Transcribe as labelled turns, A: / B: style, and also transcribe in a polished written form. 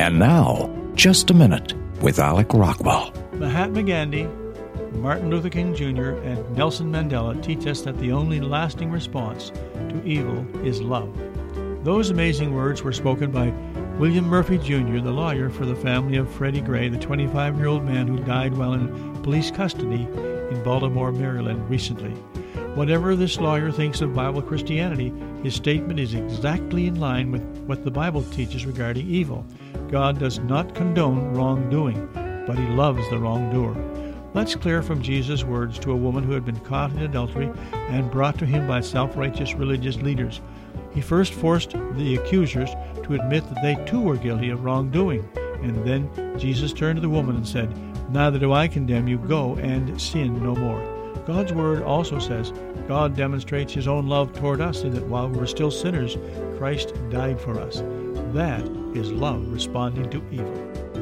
A: And now, Just a Minute with Alec Rockwell.
B: Mahatma Gandhi, Martin Luther King Jr., and Nelson Mandela teach us that the only lasting response to evil is love. Those amazing words were spoken by William Murphy Jr., the lawyer for the family of Freddie Gray, the 25-year-old man who died while in police custody in Baltimore, Maryland, recently. Whatever this lawyer thinks of Bible Christianity, his statement is exactly in line with what the Bible teaches regarding evil. God does not condone wrongdoing, but he loves the wrongdoer. That's clear from Jesus' words to a woman who had been caught in adultery and brought to him by self-righteous religious leaders. He first forced the accusers to admit that they too were guilty of wrongdoing, and then Jesus turned to the woman and said, "Neither do I condemn you, go and sin no more." God's word also says God demonstrates his own love toward us in that while we were still sinners, Christ died for us. That is love responding to evil.